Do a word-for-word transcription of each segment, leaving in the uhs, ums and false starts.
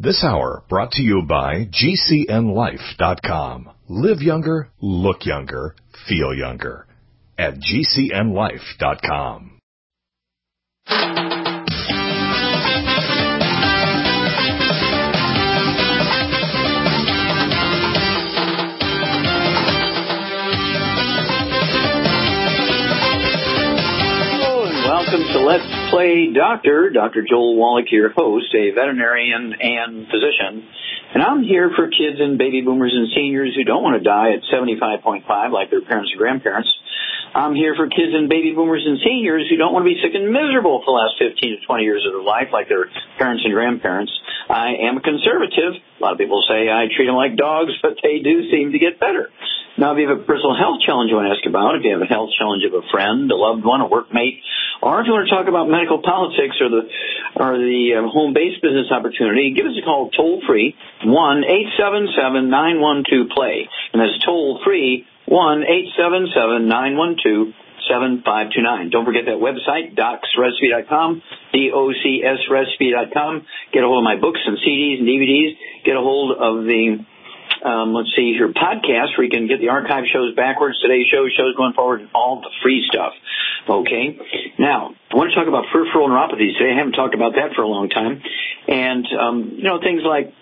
This hour brought to you by G C N life dot com. Live younger, look younger, feel younger at G C N life dot com. Welcome to Let's Play Doctor. Doctor Joel Wallach, your host, a veterinarian and physician. And I'm here for kids and baby boomers and seniors who don't want to die at seventy-five point five like their parents and grandparents. I'm here for kids and baby boomers and seniors who don't want to be sick and miserable for the last fifteen to twenty years of their life like their parents and grandparents. I am a conservative. A lot of people say I treat them like dogs, but they do seem to get better. Now, if you have a personal health challenge you want to ask about, if you have a health challenge of a friend, a loved one, a workmate, or if you want to talk about medical politics or the or the uh, home-based business opportunity, give us a call toll-free, one eight seven seven, nine one two, play. And that's toll-free, one eight seven seven, nine one two, seven five two nine. Don't forget that website, docs recipe dot com, D O C S recipe dot com. Get a hold of my books and C Ds and D V Ds. Get a hold of the Um, let's see here, podcast where you can get the archive shows backwards, today's show, shows going forward, and all the free stuff. Okay? Now, I want to talk about peripheral neuropathy today. I haven't talked about that for a long time. And, um, you know, things like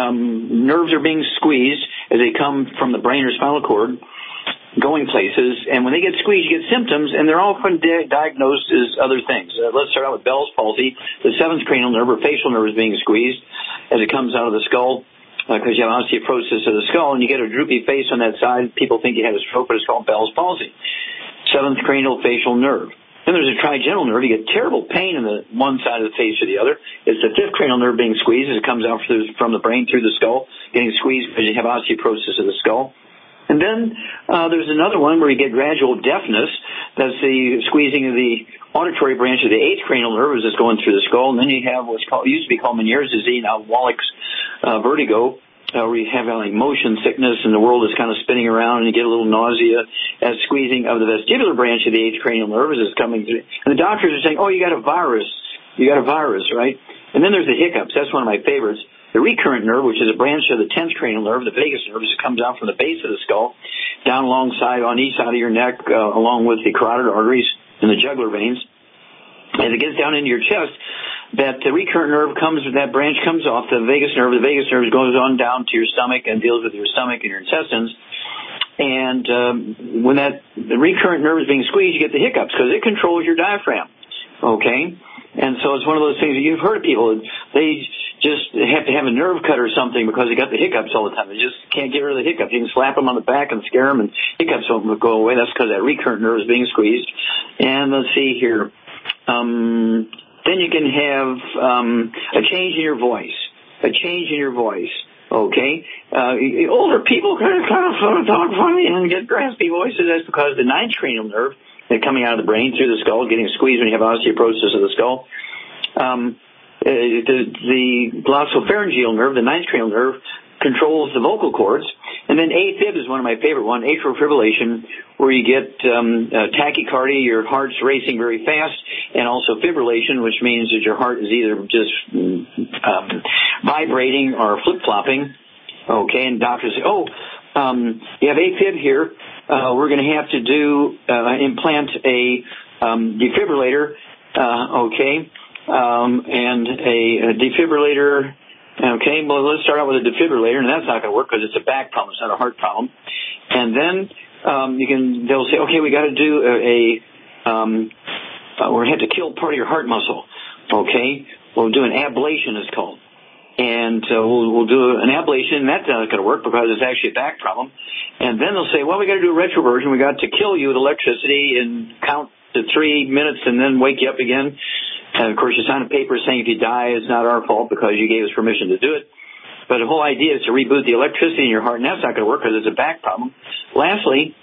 um, nerves are being squeezed as they come from the brain or spinal cord, going places. And when they get squeezed, you get symptoms, and they're often di- diagnosed as other things. Uh, let's start out with Bell's palsy. The seventh cranial nerve or facial nerve is being squeezed as it comes out of the skull, because uh, you have osteoporosis of the skull, and you get a droopy face on that side. People think you had a stroke, but it's called Bell's palsy. Seventh cranial facial nerve. Then there's a trigeminal nerve. You get terrible pain in the one side of the face or the other. It's the fifth cranial nerve being squeezed as it comes out from the brain through the skull, getting squeezed because you have osteoporosis of the skull. And then uh, there's another one where you get gradual deafness. That's the squeezing of the auditory branch of the eighth cranial nerve as it's going through the skull. And then you have what's called, used to be called Meniere's disease, now Wallach's uh, vertigo, uh, where you have uh, like motion sickness and the world is kind of spinning around and you get a little nausea as squeezing of the vestibular branch of the eighth cranial nerve as it's coming through. And the doctors are saying, oh, you got a virus. You got a virus, right? And then there's the hiccups. That's one of my favorites. The recurrent nerve, which is a branch of the tenth cranial nerve, the vagus nerve, it comes out from the base of the skull, down alongside on each side of your neck, uh, along with the carotid arteries and the jugular veins. As it gets down into your chest, that the recurrent nerve comes, that branch comes off the vagus nerve. The vagus nerve goes on down to your stomach and deals with your stomach and your intestines. And um, when that the recurrent nerve is being squeezed, you get the hiccups because it controls your diaphragm. Okay? And so it's one of those things that you've heard of people, they just have to have a nerve cut or something because they got the hiccups all the time. They just can't get rid of the hiccups. You can slap them on the back and scare them and hiccups won't go away. That's because that recurrent nerve is being squeezed. And let's see here. Um, then you can have um, a change in your voice. A change in your voice. Okay? Uh, older people kind of, kind of sort of talk funny and get raspy voices. That's because the ninth cranial nerve, they're coming out of the brain through the skull, getting squeezed when you have osteoporosis of the skull. Um, the, the glossopharyngeal nerve, the ninth cranial nerve, controls the vocal cords. And then AFib is one of my favorite ones, atrial fibrillation, where you get um, uh, tachycardia, your heart's racing very fast, and also fibrillation, which means that your heart is either just um, vibrating or flip-flopping. Okay, and doctors say, oh, um, you have AFib here. Uh, we're going to have to do uh, implant a um, defibrillator, uh, okay, um, and a, a defibrillator. Okay, well, let's start out with a defibrillator, and that's not going to work because it's a back problem, it's not a heart problem. And then um, you can, they'll say, okay, we got to do a, a um, uh, we're going to have to kill part of your heart muscle. Okay, we'll do an ablation, it's called. And uh, we'll, we'll do an ablation, and that's not going to work because it's actually a back problem. And then they'll say, well, we got to do a retroversion. We got to kill you with electricity and count to three minutes and then wake you up again. And, of course, you sign a paper saying if you die, it's not our fault because you gave us permission to do it. But the whole idea is to reboot the electricity in your heart, and that's not going to work because it's a back problem. Lastly,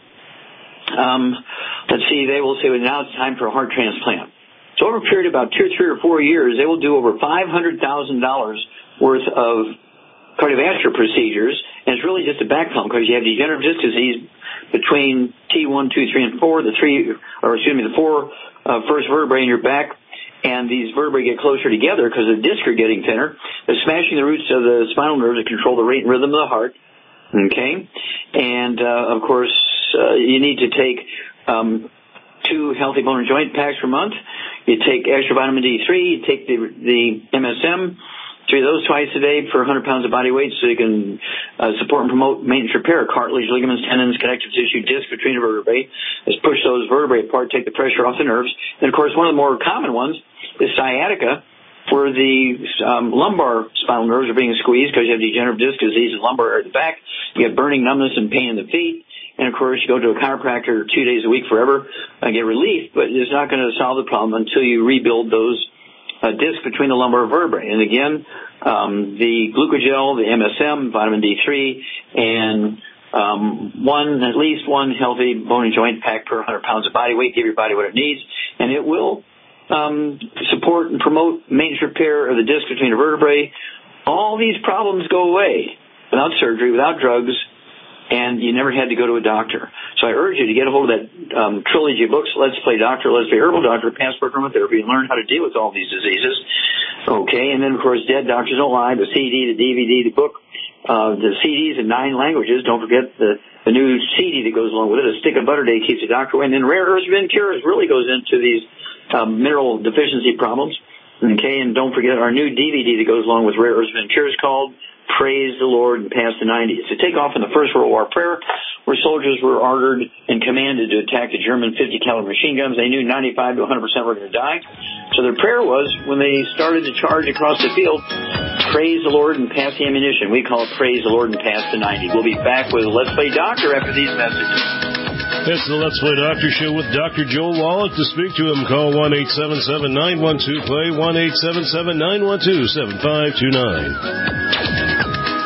um, let's see, they will say, well, now it's time for a heart transplant. So over a period of about two or three or four years, they will do over five hundred thousand dollars worth of cardiovascular procedures, and it's really just a back problem because you have degenerative disc disease between T one, two, three, and four, the three, or excuse me, the four uh, first vertebrae in your back, and these vertebrae get closer together because the discs are getting thinner. They're smashing the roots of the spinal nerves that control the rate and rhythm of the heart. Okay? And, uh, of course, uh, you need to take um, two healthy bone and joint packs per month. You take extra vitamin D three. You take the, the M S M. Three of those twice a day for one hundred pounds of body weight so you can uh, support and promote maintenance repair, cartilage, ligaments, tendons, connective tissue, disc between the vertebrae. Just push those vertebrae apart, take the pressure off the nerves. And, of course, one of the more common ones is sciatica, where the um, lumbar spinal nerves are being squeezed because you have degenerative disc disease in lumbar or the back. You have burning, numbness, and pain in the feet. And, of course, you go to a chiropractor two days a week forever and get relief, but it's not going to solve the problem until you rebuild those Uh, disc between the lumbar vertebrae. And again, um, the glucogel, the M S M, vitamin D three, and um, one, at least one healthy bone and joint pack per one hundred pounds of body weight, give your body what it needs, and it will um, support and promote maintenance repair of the disc between the vertebrae. All these problems go away without surgery, without drugs, and you never had to go to a doctor. So I urge you to get a hold of that um, trilogy of books, Let's Play Doctor, Let's Play Herbal Doctor, Passport Aromatherapy, and learn how to deal with all these diseases. Okay, and then, of course, Dead Doctors Don't Lie, the C D, the D V D, the book, uh, the C Ds in nine languages. Don't forget the, the new C D that goes along with it. A Stick of Butter Day keeps the doctor away. And then Rare Earths Vin Cures really goes into these um, mineral deficiency problems. Okay, and don't forget our new D V D that goes along with Rare Earths Vin Cures called Praise the Lord and Past the nineties. To take off in the First World War prayer, where soldiers were ordered and commanded to attack the German fifty caliber machine guns. They knew ninety-five to one hundred percent were going to die. So their prayer was, when they started to charge across the field, praise the Lord and pass the ammunition. We call it Praise the Lord and Pass the ninety. We'll be back with Let's Play Doctor after these messages. It's the Let's Play Doctor Show with Doctor Joel Wallach. To speak to him, call one eight seven seven, nine one two, play, one eight seven seven, nine one two, seven five two nine.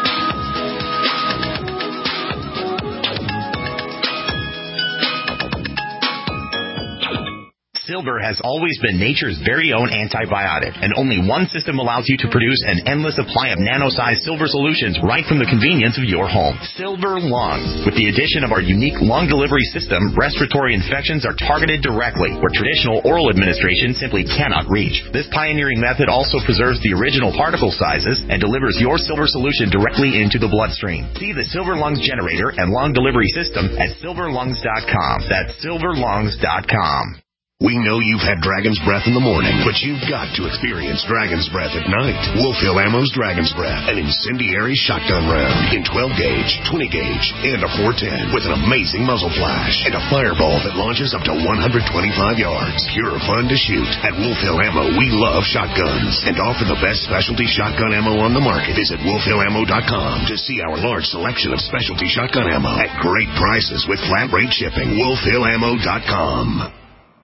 Silver has always been nature's very own antibiotic, and only one system allows you to produce an endless supply of nano-sized silver solutions right from the convenience of your home. Silver Lungs. With the addition of our unique lung delivery system, respiratory infections are targeted directly, where traditional oral administration simply cannot reach. This pioneering method also preserves the original particle sizes and delivers your silver solution directly into the bloodstream. See the Silver Lungs generator and lung delivery system at silver lungs dot com. That's silver lungs dot com. We know you've had Dragon's Breath in the morning, but you've got to experience Dragon's Breath at night. Wolf Hill Ammo's Dragon's Breath, an incendiary shotgun round in twelve gauge, twenty gauge, and a four ten with an amazing muzzle flash and a fireball that launches up to one hundred twenty-five yards. Pure fun to shoot. At Wolf Hill Ammo, we love shotguns and offer the best specialty shotgun ammo on the market. Visit wolf hill ammo dot com to see our large selection of specialty shotgun ammo at great prices with flat rate shipping. wolf hill ammo dot com.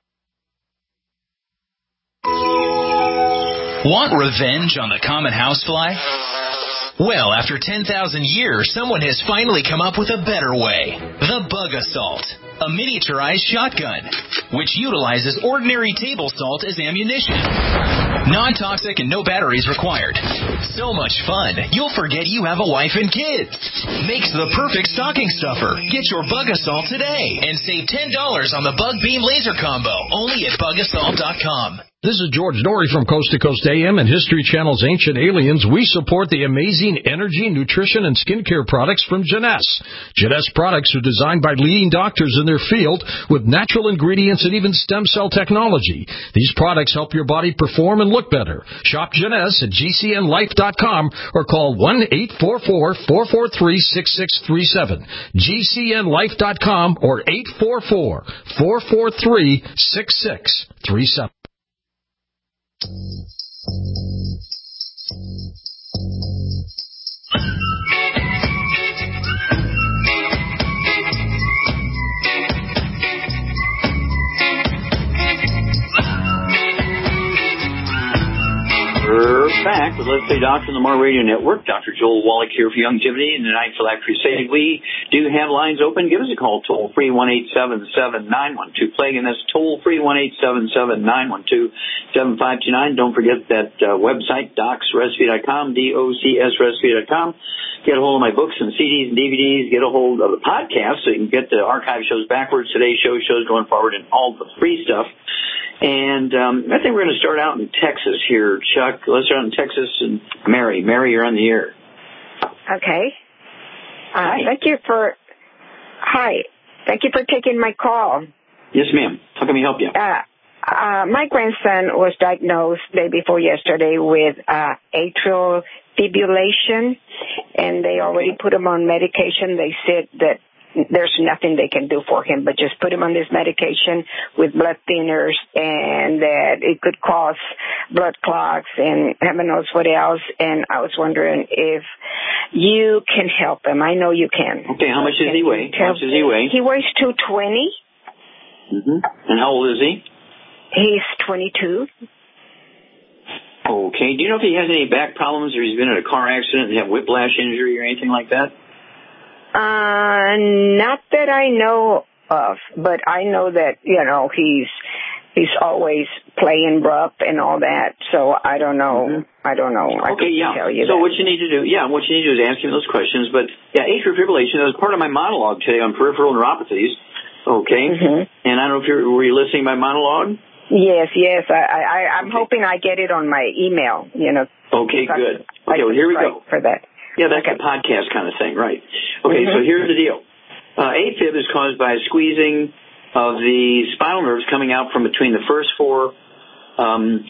Want revenge on the common housefly? Well, after ten thousand years, someone has finally come up with a better way. The Bug Assault, a miniaturized shotgun, which utilizes ordinary table salt as ammunition. Non-toxic and no batteries required. So much fun, you'll forget you have a wife and kids. Makes the perfect stocking stuffer. Get your Bug Assault today and save ten dollars on the Bug Beam Laser Combo, only at bug assault dot com. This is George Norrie from Coast to Coast A M and History Channel's Ancient Aliens. We support the amazing energy, nutrition, and skincare products from Jeunesse. Jeunesse products are designed by leading doctors in their field with natural ingredients and even stem cell technology. These products help your body perform and look better. Shop Jeunesse at G C N life dot com or call one eight four four, four four three, six six three seven. G C N life dot com or eight four four, four four three, six six three seven. We're back with Let's Play Doctor on the Mar Radio Network. Doctor Joel Wallach here for Youngevity and the Night for Life Crusade. We do have lines open. Give us a call, toll free, one eight seven seven, nine one two, plague, and that's toll free, one eight seven seven, nine one two, seven five two nine. Don't forget that uh, website, docs recipe dot com, D O C S recipe dot com. Get a hold of my books and C Ds and D V Ds. Get a hold of the podcast so you can get the archive shows backwards, today's show, shows going forward, and all the free stuff. And um, I think we're going to start out in Texas here, Chuck. Let's start out in Texas. And Mary, Mary, you're on the air. Okay. Uh, Hi. Thank you for. Hi. Thank you for taking my call. Yes, ma'am. How can we help you? Uh, uh, my grandson was diagnosed day before yesterday with uh, atrial fibrillation, and they already put him on medication. They said that there's nothing they can do for him, but just put him on this medication with blood thinners, and that it could cause blood clots and heaven knows what else. And I was wondering if you can help him. I know you can. Okay, how much does he weigh? How much does he weigh? He weighs two twenty. Mm-hmm. And how old is he? He's twenty-two. Okay. Do you know if he has any back problems, or he's been in a car accident and have whiplash injury or anything like that? Uh, not that I know of, but I know that, you know, he's, he's always playing rough and all that, so I don't know, mm-hmm. I don't know. I okay, yeah. Tell you so that. what you need to do, yeah, what you need to do is ask him those questions, but yeah, atrial fibrillation, that was part of my monologue today on peripheral neuropathies, okay? Mm-hmm. And I don't know if you're, were you listening to my monologue? Yes, yes, I, I, I'm okay. hoping I get it on my email, you know. Okay, good. Okay, well, here we go. For that. Yeah, that's okay. the podcast kind of thing, right. Okay, mm-hmm. so here's the deal. Uh, AFib is caused by a squeezing of the spinal nerves coming out from between the first four um,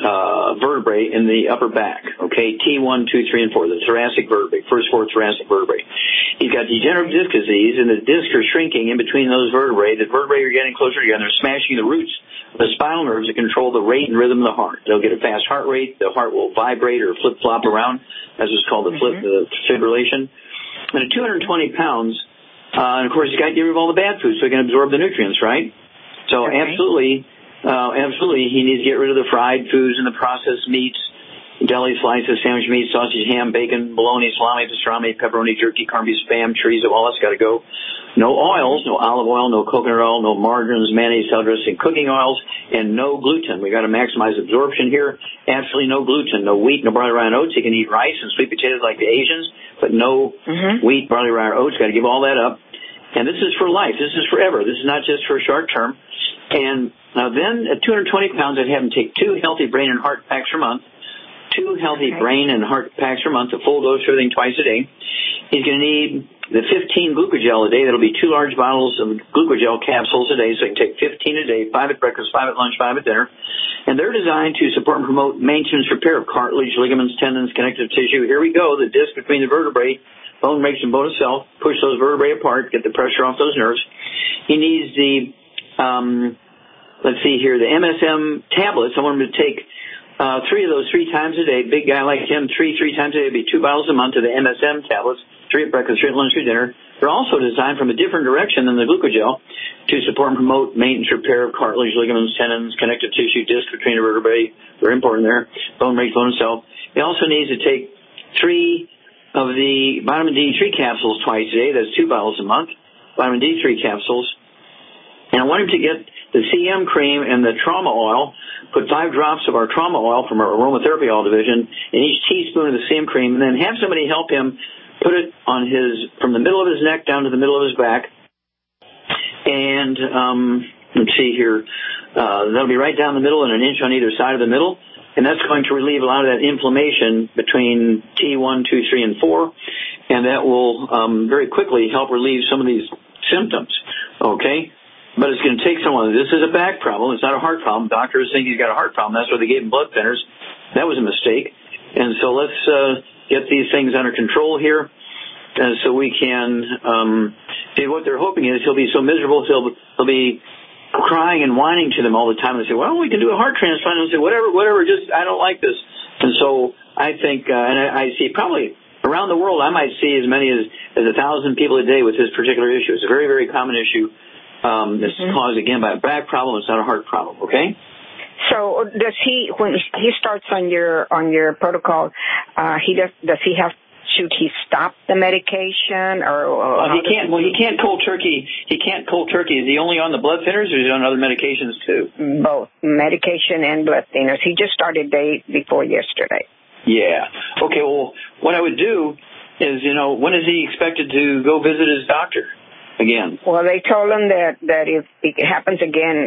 uh, vertebrae in the upper back, okay, T one, two, three, and four, the thoracic vertebrae, first four thoracic vertebrae. He's got degenerative disc disease, and the discs are shrinking in between those vertebrae. The vertebrae are getting closer together. They're smashing the roots of the spinal nerves that control the rate and rhythm of the heart. They'll get a fast heart rate. The heart will vibrate or flip-flop around. That's what's called the flip, the fibrillation. And at two hundred twenty pounds, uh, and of course, he's got to get rid of all the bad food so he can absorb the nutrients, right? So okay. absolutely, uh, absolutely, he needs to get rid of the fried foods and the processed meats, deli slices, sandwich meat, sausage, ham, bacon, bologna, salami, pastrami, pepperoni, jerky, corned beef, spam, chorizo, all that's got to go. No oils, no olive oil, no coconut oil, no margarines, mayonnaise, salad dressing, cooking oils, and no gluten. We got to maximize absorption here. Absolutely no gluten, no wheat, no barley, rye, and oats. He can eat rice and sweet potatoes like the Asians, but no mm-hmm. wheat, barley, rye, or oats. Got to give all that up. And this is for life. This is forever. This is not just for short term. And uh, then at two hundred twenty pounds, I'd have him take two healthy brain and heart packs per month. Two healthy okay. brain and heart packs per month, a full dose of everything twice a day. He's going to need the fifteen glucogel a day. That'll be two large bottles of glucogel capsules a day, so he can take fifteen a day, five at breakfast, five at lunch, five at dinner. And they're designed to support and promote maintenance repair of cartilage, ligaments, tendons, connective tissue. Here we go, the disc between the vertebrae, bone makes and bone itself, push those vertebrae apart, get the pressure off those nerves. He needs the, um, let's see here, the M S M tablets. I want him to take Uh, three of those three times a day. Big guy like him, three, three times a day would be two bottles a month of the M S M tablets, three at breakfast, three at lunch, three at dinner. They're also designed from a different direction than the glucogel to support and promote maintenance repair of cartilage, ligaments, tendons, connective tissue, disc between the vertebrae. Very important there. Bone makes bone itself. He also needs to take three of the vitamin D three capsules twice a day. That's two bottles a month. Vitamin D three capsules. And I want him to get the C M cream and the trauma oil. Put five drops of our trauma oil from our aromatherapy oil division in each teaspoon of the C M cream, and then have somebody help him put it on his, from the middle of his neck down to the middle of his back. And um, let's see here. Uh, that'll be right down the middle and an inch on either side of the middle. And that's going to relieve a lot of that inflammation between T one, two, three, and four. And that will um, very quickly help relieve some of these symptoms. Okay? But it's going to take someone. This is a back problem. It's not a heart problem. Doctors think he's got a heart problem. That's why they gave him blood thinners. That was a mistake. And so let's uh, get these things under control here, uh, so we can. Um, see, what they're hoping is he'll be so miserable he'll he'll be crying and whining to them all the time. And say, "Well, we can do a heart transplant." And say, "Whatever, whatever. Just I don't like this." And so I think, uh, and I, I see probably around the world, I might see as many as as a thousand people a day with this particular issue. It's a very, very common issue. Um, this mm-hmm. is caused, again, by a back problem. It's not a heart problem, okay? So does he, when he starts on your on your protocol, uh, he does does he have, should he stop the medication? or, or uh, He can't, well, he can't cold turkey. He can't cold turkey. Is he only on the blood thinners, or is he on other medications, too? Both, medication and blood thinners. He just started day before yesterday. Yeah. Okay, well, what I would do is, you know, when is he expected to go visit his doctor? Again. Well, they told him that, that if it happens again, he's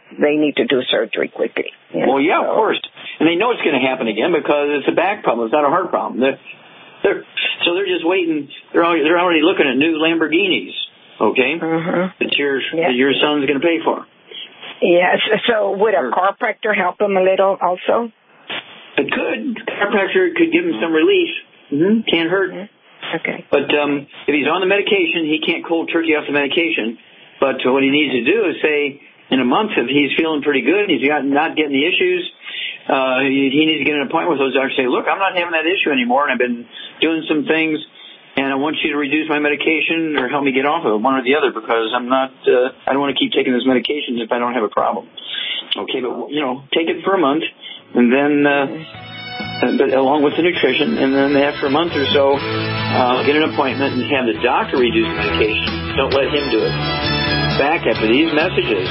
they need to do surgery quickly. You know? Well, yeah, so, of course. And they know it's going to happen again because it's a back problem. It's not a heart problem. They're, they're, so they're just waiting. They're already, they're already looking at new Lamborghinis, okay, uh-huh. that, your, yeah. that your son's going to pay for. Yes. So would a chiropractor help him a little also? It could. Chiropractor could give him some relief. Mm-hmm. Can't hurt. Mm-hmm. Okay. But um, if he's on the medication, he can't cold turkey off the medication. But what he needs to do is say, in a month, if he's feeling pretty good and he's got, not getting the issues, uh, he, he needs to get an appointment with those doctors and say, look, I'm not having that issue anymore, and I've been doing some things, and I want you to reduce my medication or help me get off of it, one or the other, because I'm not, uh, I don't want to keep taking this medication if I don't have a problem. Okay, but, you know, take it for a month, and then, uh, but along with the nutrition, and then after a month or so, uh, get an appointment and have the doctor reduce the medication. Don't let him do it. Back after these messages.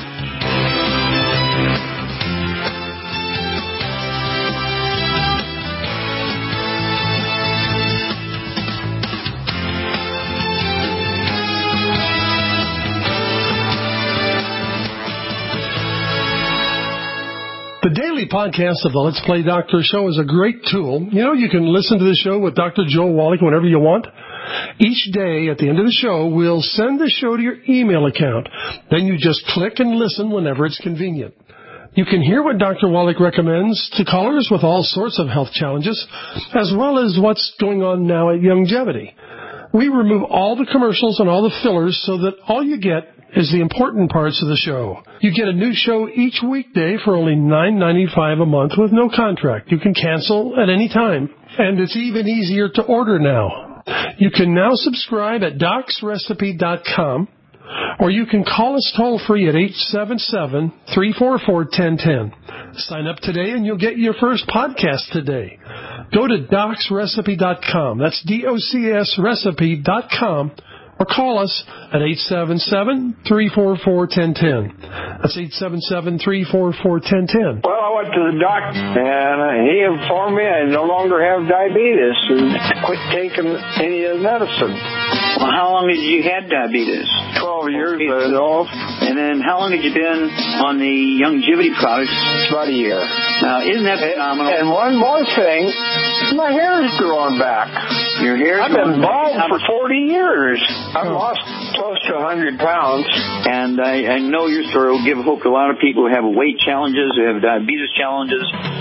The daily podcast of the Let's Play Doctor show is a great tool. You know, you can listen to the show with Doctor Joel Wallach whenever you want. Each day at the end of the show, we'll send the show to your email account. Then you just click and listen whenever it's convenient. You can hear what Doctor Wallach recommends to callers with all sorts of health challenges, as well as what's going on now at Youngevity. We remove all the commercials and all the fillers so that all you get is the important parts of the show. You get a new show each weekday for only nine ninety-five a month with no contract. You can cancel at any time, and it's even easier to order now. You can now subscribe at docs recipe dot com, or you can call us toll-free at eight seven seven, three four four, one zero one zero. Sign up today and you'll get your first podcast today. Go to docs recipe dot com. That's D O C S recipe dot com. Or call us at eight seven seven, three four four, one zero one zero. That's eight seven seven, three four four, one zero one zero. Well, I went to the doctor, and uh, he informed me I no longer have diabetes and quit taking any of the medicine. Well, how long had you had diabetes? Twelve years, I know. And then how long had you been on the Youngevity products? About a year. Now, isn't that phenomenal? And, and one more thing, my hair's growing back. Your hair's I've been bald for forty years. I've oh. lost close to one hundred pounds. And I, I know your story will give hope to a lot of people who have weight challenges, who have diabetes challenges.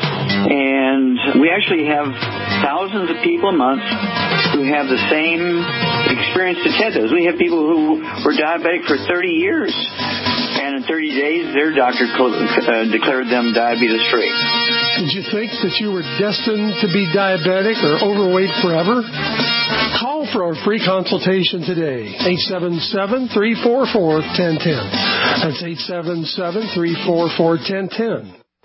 And we actually have thousands of people a month who have the same experience that Ted does. We have people who were diabetic for thirty years. And in thirty days, their doctor uh, declared them diabetes-free. Did you think that you were destined to be diabetic or overweight forever? Call for a free consultation today. eight seven seven, three four four, one zero one zero. That's eight seven seven, three four four, one zero one zero.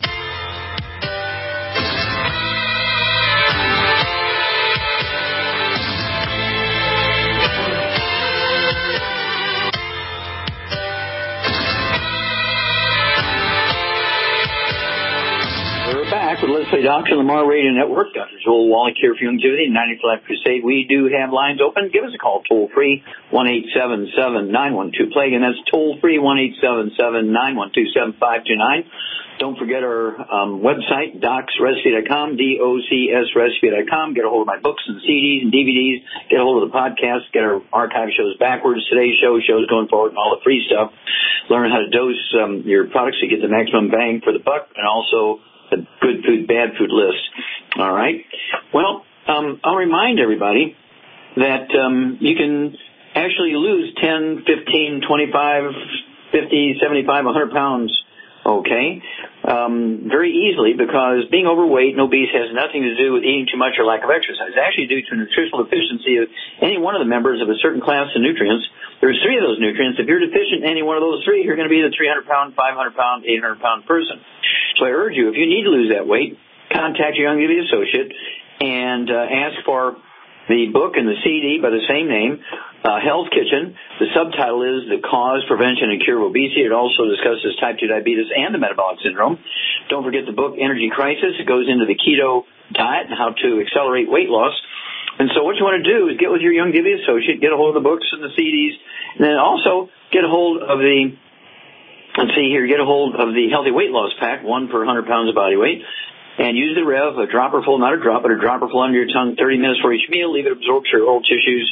With Let's Play Doctor Lamar Radio Network, Doctor Joel Wallach here for Youngevity and ninety-five Life Crusade. We do have lines open. Give us a call toll-free, one eight seven seven, nine one two, play. Again, that's toll-free, one eight seven seven, nine one two, seven five two nine. Don't forget our um, website, docs recipe dot com, D O C S recipe dot com. Get a hold of my books and C Ds and D V Ds. Get a hold of the podcast. Get our archive shows backwards. Today's show, shows going forward, and all the free stuff. Learn how to dose um, your products to get the maximum bang for the buck, and also a good food, bad food list. All right. Well, um, I'll remind everybody that um, you can actually lose ten, fifteen, twenty-five, fifty, seventy-five, one hundred pounds, okay, um, very easily, because being overweight and obese has nothing to do with eating too much or lack of exercise. It's actually due to a nutritional deficiency of any one of the members of a certain class of nutrients. There's three of those nutrients. If you're deficient in any one of those three, you're going to be the three hundred pound, five hundred pound, eight hundred pound person. So I urge you, if you need to lose that weight, contact your Youngevity associate and uh, ask for the book and the C D by the same name, uh, Hell's Kitchen. The subtitle is The Cause, Prevention, and Cure of Obesity. It also discusses type two diabetes and the metabolic syndrome. Don't forget the book Energy Crisis. It goes into the keto diet and how to accelerate weight loss. And so what you want to do is get with your Youngevity associate, get a hold of the books and the C Ds, and then also get a hold of the let's see here, get a hold of the Healthy Weight Loss Pack, one per one hundred pounds of body weight, and use the Rev, a dropper full, not a drop, but a dropper full under your tongue, thirty minutes for each meal. Leave it absorb to your oral tissues,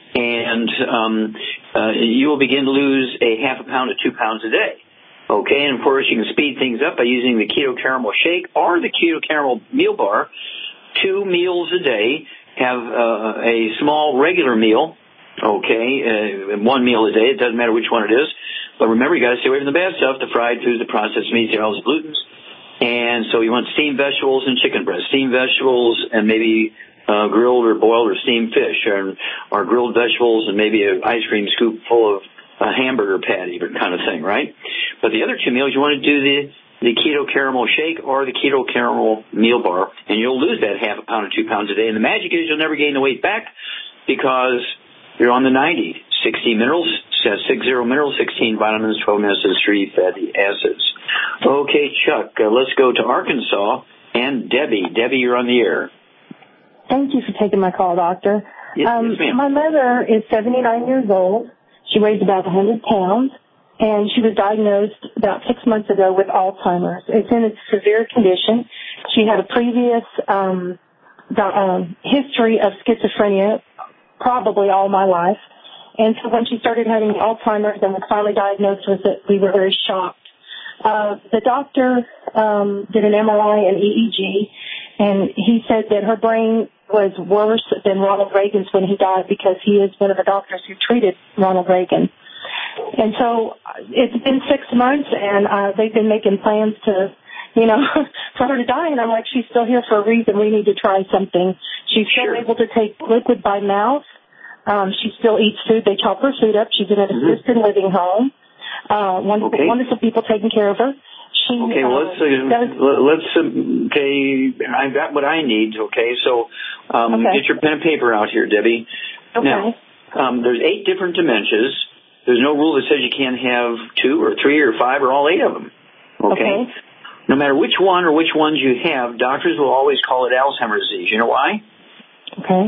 and um, uh, you will begin to lose a half a pound to two pounds a day. Okay, and of course you can speed things up by using the Keto Caramel Shake or the Keto Caramel Meal Bar. Two meals a day. Have uh, a small regular meal, okay, uh, one meal a day. It doesn't matter which one it is. But remember, you got to stay away from the bad stuff, the fried foods, the processed meats, the oils, the glutens. And so you want steamed vegetables and chicken breast, steamed vegetables and maybe uh, grilled or boiled or steamed fish, or, or grilled vegetables and maybe an ice cream scoop full of a hamburger patty kind of thing, right? But the other two meals, you want to do the the Keto Caramel Shake or the Keto Caramel Meal Bar, and you'll lose that half a pound or two pounds a day. And the magic is you'll never gain the weight back because you're on the ninety. sixty minerals, six zero minerals, sixteen vitamins, twelve acids, three fatty acids. Okay, Chuck, uh, let's go to Arkansas and Debbie. Debbie, you're on the air. Thank you for taking my call, Doctor. Yes, um, yes, ma'am. My mother is seventy-nine years old. She weighs about one hundred pounds. And she was diagnosed about six months ago with Alzheimer's. It's in a severe condition. She had a previous um, the, um, history of schizophrenia, probably all my life. And so when she started having Alzheimer's and was finally diagnosed with it, we were very shocked. Uh, the doctor um, did an M R I and E E G, and he said that her brain was worse than Ronald Reagan's when he died because he is one of the doctors who treated Ronald Reagan. And so it's been six months, and uh, they've been making plans to, you know, for her to die. And I'm like, she's still here for a reason. We need to try something. She's still able to take liquid by mouth. Um, she still eats food. They chop her food up. She's in an mm-hmm. assisted living home. Uh, wonderful, okay. wonderful people taking care of her. She, okay, well, let's, uh, does, let's, uh, okay, I've got what I need, okay? So um, okay. get your pen and paper out here, Debbie. Okay. Now, um, there's eight different dementias. There's no rule that says you can't have two or three or five or all eight of them. Okay? Okay. No matter which one or which ones you have, doctors will always call it Alzheimer's disease. You know why? Okay.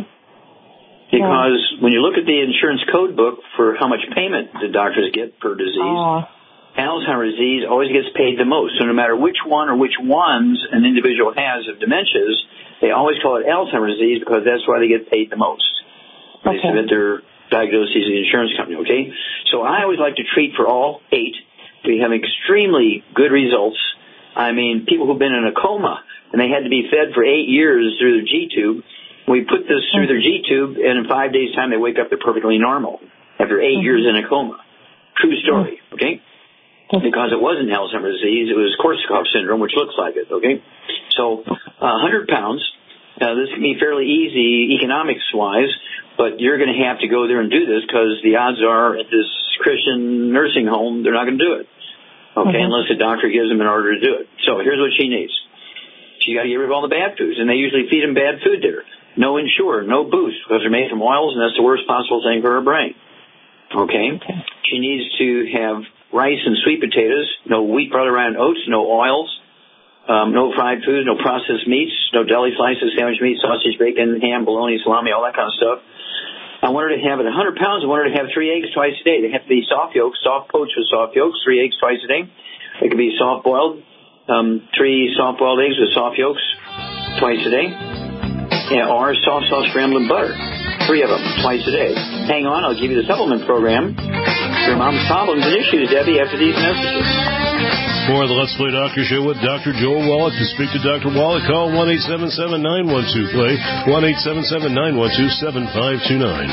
Because yeah. when you look at the insurance code book for how much payment the doctors get per disease, oh. Alzheimer's disease always gets paid the most. So no matter which one or which ones an individual has of dementias, they always call it Alzheimer's disease because that's why they get paid the most. They okay. submit their diagnoses to the insurance company, okay? So I always like to treat for all eight. We have extremely good results. I mean, people who've been in a coma, and they had to be fed for eight years through their G-tube. We put this through their G-tube, and in five days' time, they wake up, they're perfectly normal after eight mm-hmm. years in a coma. True story, okay? Because it wasn't Alzheimer's disease, it was Korsakoff syndrome, which looks like it, okay? So uh, one hundred pounds, uh, this can be fairly easy economics-wise, but you're going to have to go there and do this because the odds are at this Christian nursing home, they're not going to do it, okay, mm-hmm. unless the doctor gives them an order to do it. So here's what she needs. She got to get rid of all the bad foods, and they usually feed them bad food there. No Ensure, no Boost, because they're made from oils, and that's the worst possible thing for her brain. Okay? okay. She needs to have rice and sweet potatoes, no wheat, butter, and oats, no oils, um, no fried foods, no processed meats, no deli slices, sandwich meat, sausage, bacon, ham, bologna, salami, all that kind of stuff. I want her to have it one hundred pounds. I want her to have three eggs twice a day. They have to be soft yolks, soft poached with soft yolks, three eggs twice a day. They can be soft boiled, um, three soft boiled eggs with soft yolks twice a day. Yeah, or soft sauce scrambled butter, three of them twice a day. Hang on, I'll give you the supplement program. Your mom's problems and issues, Debbie, after these messages. More of the Let's Play Doctor Show with Doctor Joel Wallach. To speak to Doctor Wallach, call one eight seven seven, nine one two, play, one eight seven seven, nine one two, seven five two nine.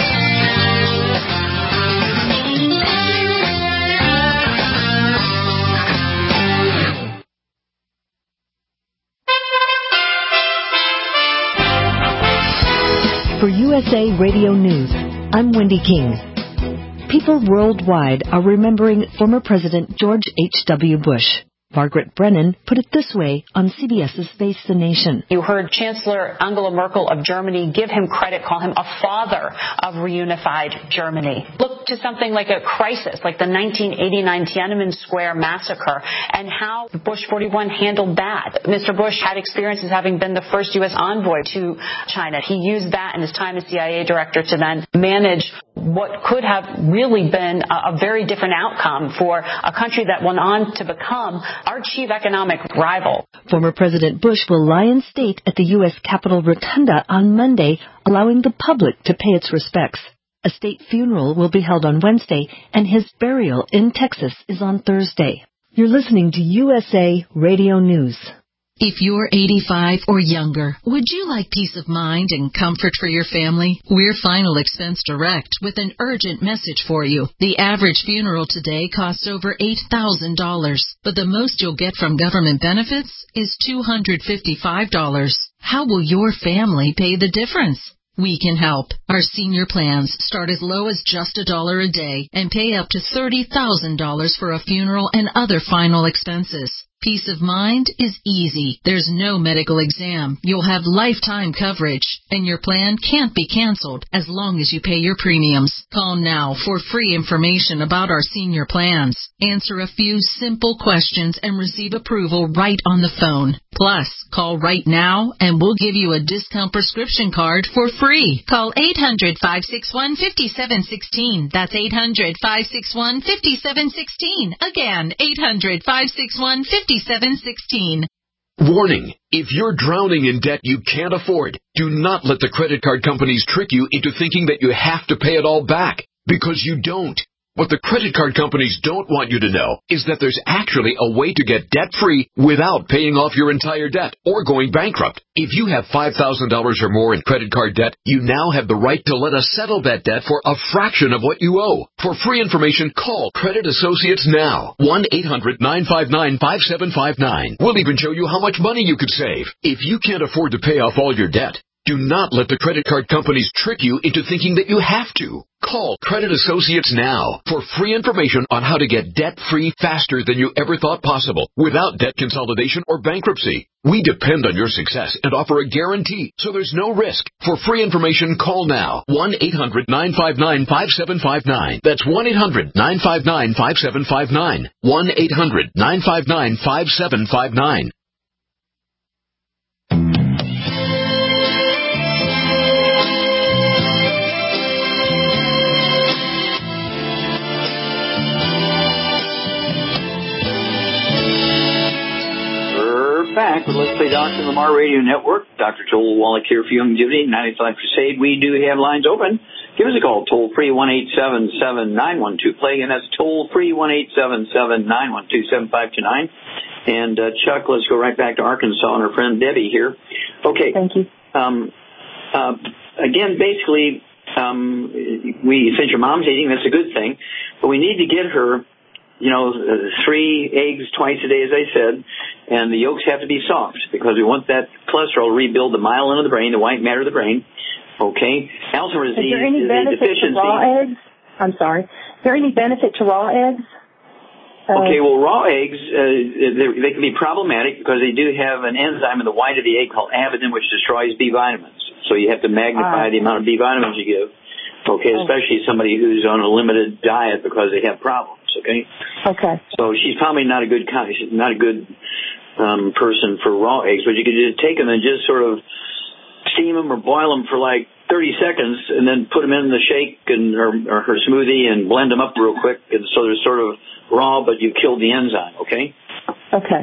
For U S A Radio News, I'm Wendy King. People worldwide are remembering former President George H W. Bush. Margaret Brennan put it this way on C B S's Face the Nation. You heard Chancellor Angela Merkel of Germany give him credit, call him a father of reunified Germany. Look to something like a crisis, like the nineteen eighty-nine Tiananmen Square massacre, and how Bush forty-one handled that. Mister Bush had experience as having been the first U S envoy to China. He used that in his time as C I A director to then manage what could have really been a, a very different outcome for a country that went on to become our chief economic rival. Former President Bush will lie in state at the U S Capitol Rotunda on Monday, allowing the public to pay its respects. A state funeral will be held on Wednesday, and his burial in Texas is on Thursday. You're listening to U S A Radio News. If you're eighty-five or younger, would you like peace of mind and comfort for your family? We're Final Expense Direct with an urgent message for you. The average funeral today costs over eight thousand dollars, but the most you'll get from government benefits is two hundred fifty-five dollars. How will your family pay the difference? We can help. Our senior plans start as low as just a dollar a day and pay up to thirty thousand dollars for a funeral and other final expenses. Peace of mind is easy. There's no medical exam. You'll have lifetime coverage, and your plan can't be canceled as long as you pay your premiums. Call now for free information about our senior plans. Answer a few simple questions and receive approval right on the phone. Plus, call right now and we'll give you a discount prescription card for free. Call eight hundred, five six one, five seven one six. That's eight hundred, five six one, five seven one six. Again, eight hundred, five six one, five seven one six. Warning, if you're drowning in debt you can't afford, do not let the credit card companies trick you into thinking that you have to pay it all back, because you don't. What the credit card companies don't want you to know is that there's actually a way to get debt-free without paying off your entire debt or going bankrupt. If you have five thousand dollars or more in credit card debt, you now have the right to let us settle that debt for a fraction of what you owe. For free information, call Credit Associates now. one eight hundred, nine five nine, five seven five nine. We'll even show you how much money you could save. If you can't afford to pay off all your debt, do not let the credit card companies trick you into thinking that you have to. Call Credit Associates now for free information on how to get debt-free faster than you ever thought possible without debt consolidation or bankruptcy. We depend on your success and offer a guarantee, so there's no risk. For free information, call now. one eight hundred, nine five nine, five seven five nine. That's one eight hundred, nine five nine, five seven five nine. one eight hundred, nine five nine, five seven five nine. Back with Let's Play Doctor on the Mar Radio Network. Doctor Joel Wallach here for Youngevity, ninety-five Crusade. We do have lines open. Give us a call, toll free, one eight seven seven, nine one two, play, and that's toll free, one eight seven seven, nine one two, seven five two nine. And uh, Chuck, let's go right back to Arkansas and our friend Debbie here. Okay. Thank you. Um, uh, again, basically, um, we since your mom's eating, that's a good thing, but we need to get her, you know, uh, three eggs twice a day, as I said, and the yolks have to be soft because we want that cholesterol to rebuild the myelin of the brain, the white matter of the brain. Okay? Alzheimer's disease is there any is a benefit deficiency. to raw eggs? I'm sorry. Is there any benefit to raw eggs? Uh, okay, well, raw eggs, uh, they can be problematic because they do have an enzyme in the white of the egg called avidin, which destroys B vitamins. So you have to magnify uh, the amount of B vitamins you give. Okay, especially somebody who's on a limited diet because they have problems. Okay. Okay. So she's probably not a good kind. She's not a good um, person for raw eggs. But you could just take them and just sort of steam them or boil them for like thirty seconds, and then put them in the shake and or, or her smoothie and blend them up real quick. And so they're sort of raw, but you killed the enzyme. Okay. Okay.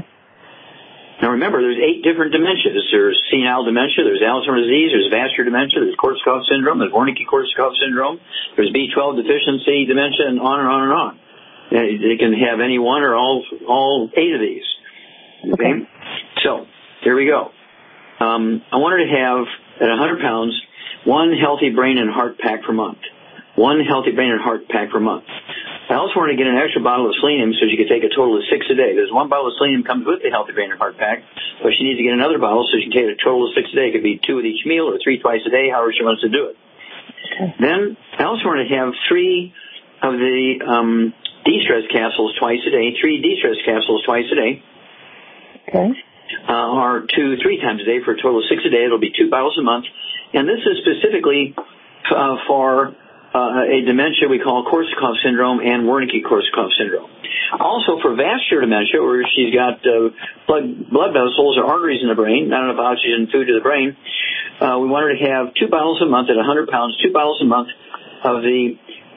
Now remember, there's eight different dementias. There's senile dementia, there's Alzheimer's disease, there's vascular dementia, there's Korsakoff syndrome, there's Wernicke-Korsakoff syndrome, there's B twelve deficiency dementia, and on and on and on. They can have any one or all all eight of these. Okay? Okay. So, here we go. Um, I want her to have, at one hundred pounds, one healthy brain and heart pack per month. One healthy brain and heart pack per month. I also want to get an extra bottle of selenium so she can take a total of six a day. There's one bottle of selenium comes with the healthy brain and heart pack, but she needs to get another bottle so she can take a total of six a day. It could be two with each meal or three twice a day, however she wants to do it. Okay. Then I also want to have three of the um, de-stress capsules twice a day, three de-stress capsules twice a day. Okay. Uh, or two, three times a day for a total of six a day. It'll be two bottles a month. And this is specifically uh, for uh, a dementia we call Korsakoff syndrome and Wernicke-Korsakoff syndrome. Also for vascular dementia, where she's got uh, blood, blood vessels or arteries in the brain, not enough oxygen food to the brain, uh, we want her to have two bottles a month at one hundred pounds, two bottles a month of the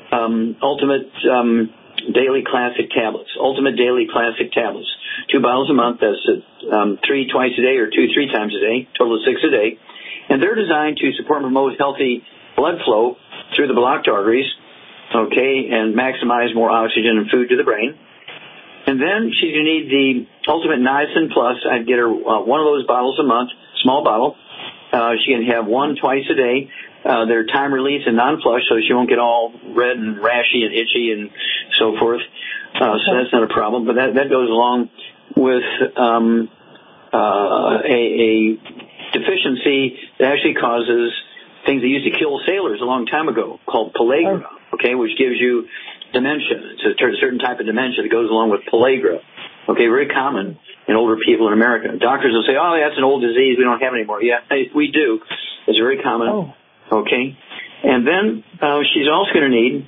um, Ultimate um, Daily Classic Tablets. Ultimate Daily Classic Tablets. Two bottles a month. That's um, three twice a day or two three times a day. Total of six a day. And they're designed to support and promote healthy blood flow through the blocked arteries, okay, and maximize more oxygen and food to the brain. And then she's going to need the Ultimate Niacin Plus. I'd get her uh, one of those bottles a month, small bottle. Uh, she can have one twice a day. Uh, they're time release and non-flush, so she won't get all red and rashy and itchy and so forth. Uh, so that's not a problem. But that, that goes along with um, uh, a, a deficiency that actually causes things that used to kill sailors a long time ago, called pellagra, okay, which gives you dementia. It's a certain type of dementia that goes along with pellagra, okay, very common in older people in America. Doctors will say, oh, that's an old disease we don't have anymore. Yeah, we do. It's very common, oh. okay. And then uh, she's also going to need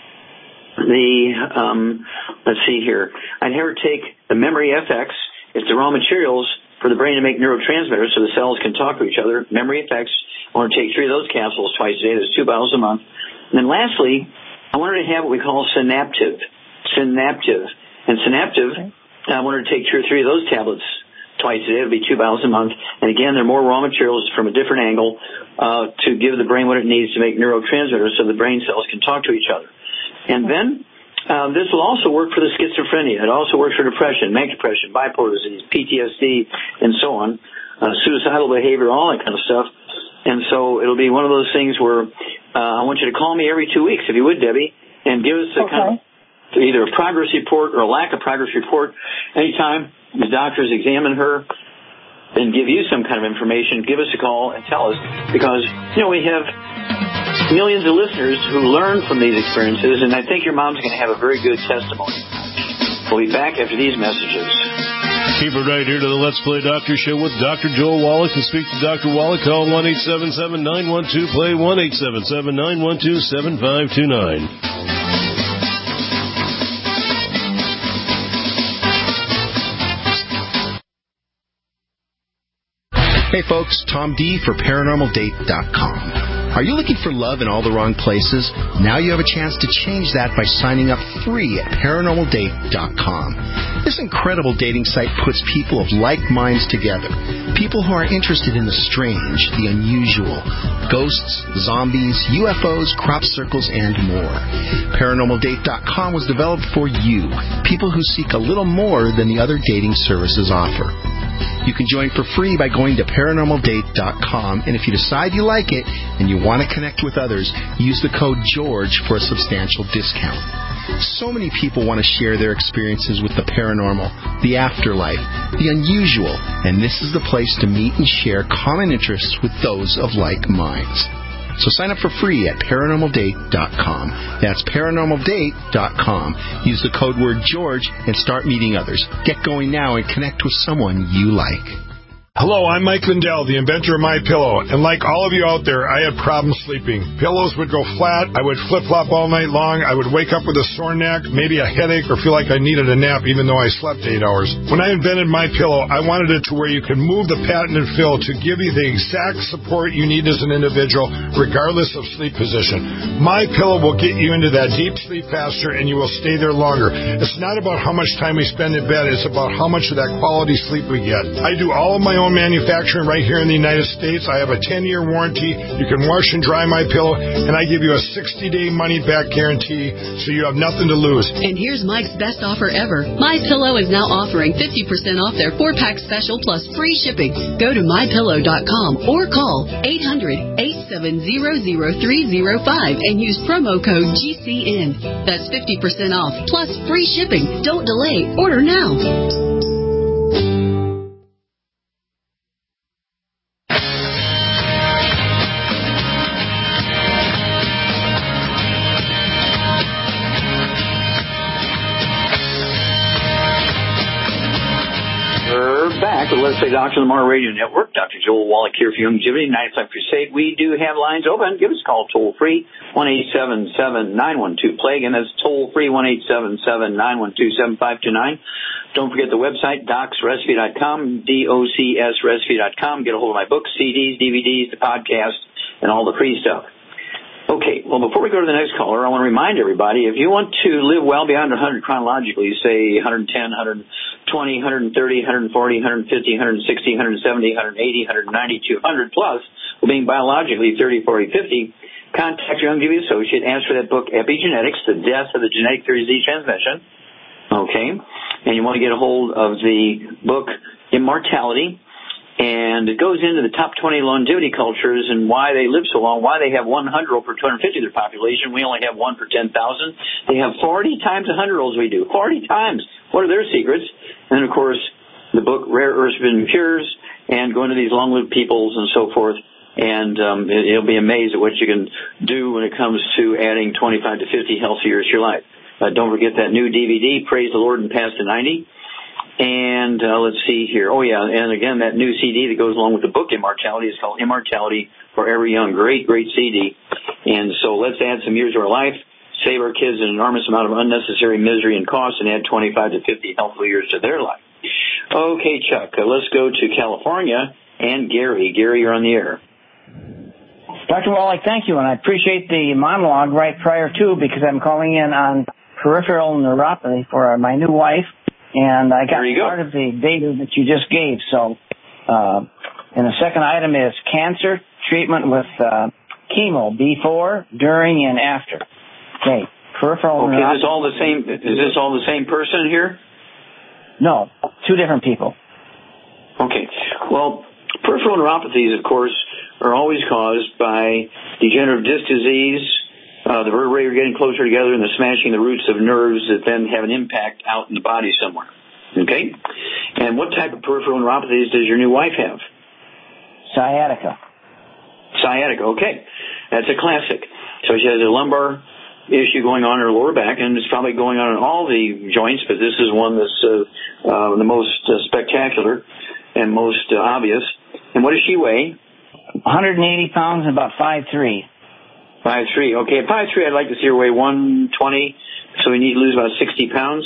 the, um, let's see here, I'd have her take the Memory F X. It's the raw materials for the brain to make neurotransmitters so the cells can talk to each other. Memory F X, I want to take three of those capsules twice a day. There's two bottles a month. And then lastly, I want her to have what we call Synaptive. Synaptive. And Synaptive, okay. I want her to take two or three of those tablets twice a day. It'll be two bottles a month. And again, they're more raw materials from a different angle uh, to give the brain what it needs to make neurotransmitters so the brain cells can talk to each other. And then uh, this will also work for the schizophrenia. It also works for depression, manic depression, bipolar disease, P T S D, and so on, uh, suicidal behavior, all that kind of stuff. And so it'll be one of those things where uh, I want you to call me every two weeks, if you would, Debbie, and give us a okay. kind of either a progress report or a lack of progress report. Anytime the doctors examine her and give you some kind of information, give us a call and tell us, because, you know, we have millions of listeners who learn from these experiences, and I think your mom's going to have a very good testimony. We'll be back after these messages. Keep it right here to the Let's Play Doctor Show with Doctor Joel Wallach. To speak to Doctor Wallach, call one eight seven seven, nine one two, play, one eight seven seven, nine one two, seven five two nine. Hey folks, Tom D for paranormal date dot com. Are you looking for love in all the wrong places? Now you have a chance to change that by signing up free at paranormal date dot com. This incredible dating site puts people of like minds together. People who are interested in the strange, the unusual, ghosts, zombies, U F Os, crop circles, and more. paranormal date dot com was developed for you, people who seek a little more than the other dating services offer. You can join for free by going to paranormal date dot com, and if you decide you like it and you want to connect with others, use the code GEORGE for a substantial discount. So many people want to share their experiences with the paranormal, the afterlife, the unusual, and this is the place to meet and share common interests with those of like minds. So sign up for free at paranormal date dot com. That's paranormal date dot com. Use the code word George and start meeting others. Get going now and connect with someone you like. Hello, I'm Mike Lindell, the inventor of MyPillow, and like all of you out there, I had problems sleeping. Pillows would go flat, I would flip-flop all night long, I would wake up with a sore neck, maybe a headache, or feel like I needed a nap even though I slept eight hours. When I invented MyPillow, I wanted it to where you can move the patented fill to give you the exact support you need as an individual, regardless of sleep position. MyPillow will get you into that deep sleep faster, and you will stay there longer. It's not about how much time we spend in bed, it's about how much of that quality sleep we get. I do all of my own manufacturing right here in the United States. I have a ten-year warranty. You can wash and dry my pillow, and I give you a sixty-day money-back guarantee, so you have nothing to lose. And here's Mike's best offer ever. MyPillow is now offering fifty percent off their four-pack special plus free shipping. Go to my pillow dot com or call eight hundred, eight seven zero, zero three zero five and use promo code G C N. That's fifty percent off plus free shipping. Don't delay. Order now. Let's Say Doctor on the Tomorrow Radio Network. Doctor Joel Wallach here for Longevity, Nightlife Crusade. We do have lines open. Give us a call toll free, one eight seven seven, nine one two, play. Again, that's toll free, one eight seven seven, nine one two, seven five two nine. Don't forget the website, docs recipe dot com, D O C S recipe dot com. Get a hold of my books, C Ds, D V Ds, the podcast, and all the free stuff. Okay, well, before we go to the next caller, I want to remind everybody, if you want to live well beyond one hundred chronologically, say one ten, one twenty, one thirty, one forty, one fifty, one sixty, one seventy, one eighty, one ninety, two hundred plus, well, being biologically thirty, forty, fifty, contact your Youngevity associate, ask for that book, Epigenetics, The Death of the Genetic Theory of Disease Transmission, okay, and you want to get a hold of the book, Immortality, and it goes into the top twenty longevity cultures and why they live so long, why they have one hundred per two hundred fifty of their population. We only have one per ten thousand. They have forty times one hundred olds we do. forty times. What are their secrets? And, of course, the book Rare Earths Forbidden Cures and go into these long-lived peoples and so forth. And um, it, you'll be amazed at what you can do when it comes to adding twenty-five to fifty healthy years to your life. Uh, don't forget that new D V D, Praise the Lord and Pass to ninety. And uh, let's see here. Oh, yeah, and again, that new C D that goes along with the book Immortality is called Immortality Forever Young. Great, great C D. And so let's add some years to our life, save our kids an enormous amount of unnecessary misery and cost, and add twenty-five to fifty healthy years to their life. Okay, Chuck, uh, let's go to California and Gary. Gary, you're on the air. Doctor Wallach, thank you, and I appreciate the monologue right prior to, because I'm calling in on peripheral neuropathy for my new wife. And I got part of the data that you just gave. So, uh, and the second item is cancer treatment with uh, chemo before, during, and after. Okay, peripheral. Okay, is this all the same? Is this all the same person here? No, two different people. Okay. Well, peripheral neuropathies, of course, are always caused by degenerative disc disease. Uh, the vertebrae are getting closer together and they're smashing the roots of nerves that then have an impact out in the body somewhere. Okay? And what type of peripheral neuropathies does your new wife have? Sciatica. Sciatica, okay. That's a classic. So she has a lumbar issue going on in her lower back, and it's probably going on in all the joints, but this is one that's uh, uh, the most uh, spectacular and most uh, obvious. And what does she weigh? one hundred eighty pounds and about five three. five three. Okay, at five three, I'd like to see her weigh one twenty, so we need to lose about sixty pounds.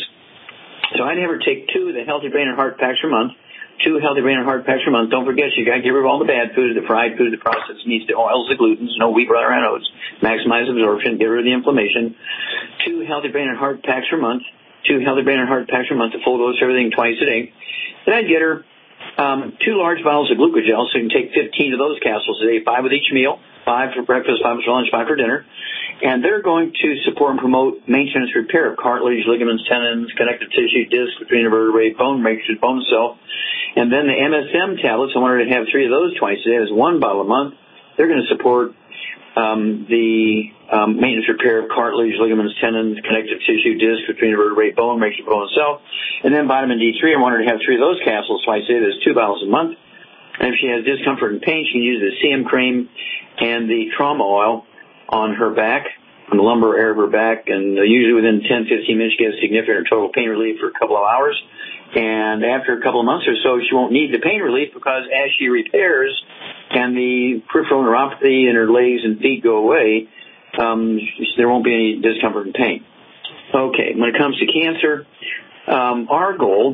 So I'd have her take two of the Healthy Brain and Heart Packs per month, two Healthy Brain and Heart Packs per month. Don't forget, you got to get rid of all the bad food, the fried food, the processed meats, the oils, the glutens, no wheat, butter, and oats. Maximize absorption, get rid of the inflammation. Two Healthy Brain and Heart Packs per month, two Healthy Brain and Heart Packs per month, the full dose, everything twice a day. Then I'd get her um, two large bottles of glucogel, so you can take fifteen of those capsules a day, five with each meal. Five for breakfast, five for lunch, five for dinner. And they're going to support and promote maintenance repair of cartilage, ligaments, tendons, connective tissue, disc between the vertebrae, bone matrix, bone cell. And then the M S M tablets, I wanted to have three of those twice a day. That's one bottle a month. They're going to support um, the um, maintenance repair of cartilage, ligaments, tendons, connective tissue, disc between the vertebrae, bone matrix, bone cell. And then vitamin D three, I wanted to have three of those capsules twice a day. That's two bottles a month. And if she has discomfort and pain, she can use the C M cream and the trauma oil on her back, on the lumbar area of her back, and usually within ten, fifteen minutes she gets significant total pain relief for a couple of hours. And after a couple of months or so, she won't need the pain relief because as she repairs and the peripheral neuropathy in her legs and feet go away, um, there won't be any discomfort and pain. Okay, when it comes to cancer, um, our goal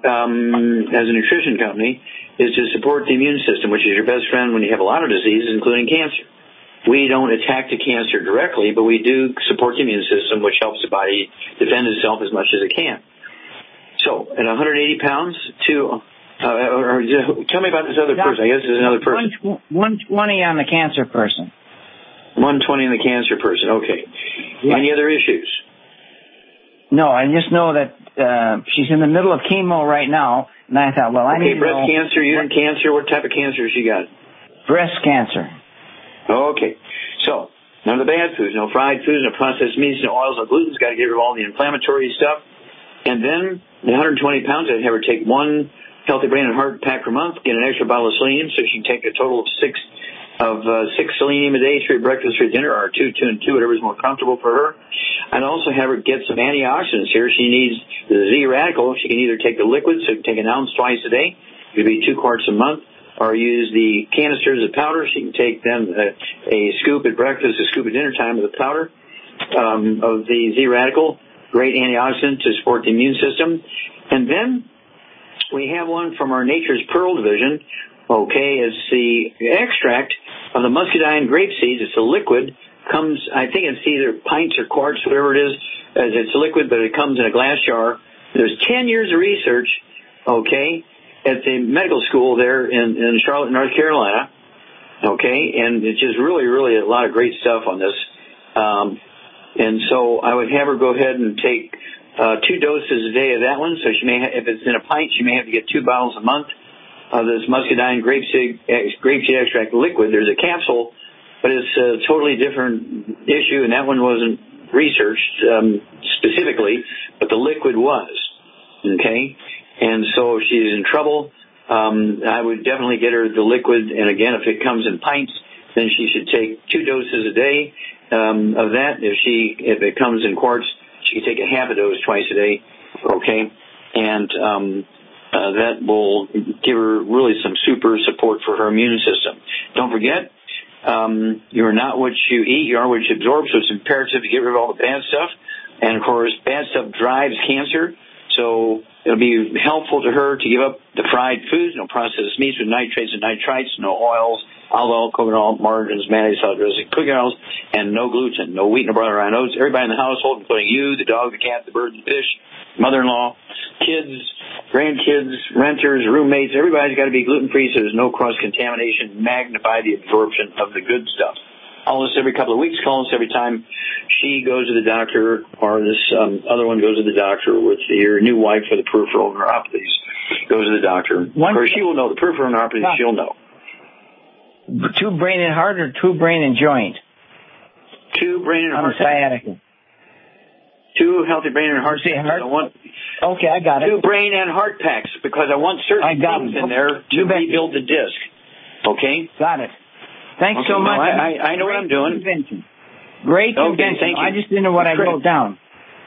um, as a nutrition company is to support the immune system, which is your best friend when you have a lot of diseases, including cancer. We don't attack the cancer directly, but we do support the immune system, which helps the body defend itself as much as it can. So, at one hundred eighty pounds, to, uh, or, or, tell me about this other person. I guess this is another person. one twenty on the cancer person. one twenty on the cancer person, okay. Yeah. Any other issues? No, I just know that uh, she's in the middle of chemo right now, and I thought, well, I okay, need to breast know... Okay, breast cancer, uterine cancer, what type of cancer has she got? Breast cancer. Okay, so none of the bad foods, no fried foods, no processed meats, no oils, no glutens. Got to get rid of all the inflammatory stuff. And then the one hundred twenty pounds, I'd have her take one Healthy Brain and Heart pack per month, get an extra bottle of selenium, so she can take a total of six of uh, six selenium a day, three breakfast, three dinner, or two, two, and two, whatever's more comfortable for her. I'd also have her get some antioxidants here. She needs the Z radical. She can either take the liquid, so she can take an ounce twice a day. It could be two quarts a month. Or use the canisters of powder. She can take them a, a scoop at breakfast, a scoop at dinner time of the powder um, of the Z radical. Great antioxidant to support the immune system. And then we have one from our Nature's Pearl division. Okay, it's the extract of the muscadine grape seeds. It's a liquid. Comes, I think it's either pints or quarts, whatever it is. As it's a liquid, but it comes in a glass jar. There's ten years of research, okay, at the medical school there in, in Charlotte, North Carolina, okay, and it's just really, really a lot of great stuff on this. Um, and so I would have her go ahead and take uh, two doses a day of that one. So she may, ha- if it's in a pint, she may have to get two bottles a month of this muscadine grapeseed grapeseed extract liquid. There's a capsule, but it's a totally different issue, and that one wasn't researched um, specifically, but the liquid was, okay? And so if she's in trouble, um, I would definitely get her the liquid, and again, if it comes in pints, then she should take two doses a day um, of that. If she, if it comes in quarts, she can take a half a dose twice a day, okay? And um, uh, that will give her really some super support for her immune system. Don't forget, Um, you're not what you eat, you are what you absorb, so it's imperative to get rid of all the bad stuff. And, of course, bad stuff drives cancer, so it'll be helpful to her to give up the fried foods, no processed meats with nitrates and nitrites, no oils, olive oil, coconut oil, margarines, mayonnaise, salad dressing, cooking oils, and no gluten, no wheat, no barley, rye, oats. Everybody in the household, including you, the dog, the cat, the bird, the fish, mother-in-law, kids, grandkids, renters, roommates, everybody's got to be gluten-free so there's no cross-contamination, magnify the absorption of the good stuff. Call us every couple of weeks. Call us every time she goes to the doctor or this um, other one goes to the doctor with your new wife for the peripheral neuropathies. Goes to the doctor. One, of course, she will know. The peripheral neuropathies, no. She'll know. Two brain and heart or two brain and joint? Two brain and I'm heart. Sciatica. Two healthy brain and heart packs. Heart? I want okay, I got it. Two brain and heart packs because I want certain I got things it. in there to rebuild the disc. Okay? Got it. Thanks okay, so much. No, I, I, I know Great what I'm doing. Convention. Great okay, convention. Thank you. I just didn't know what I wrote down.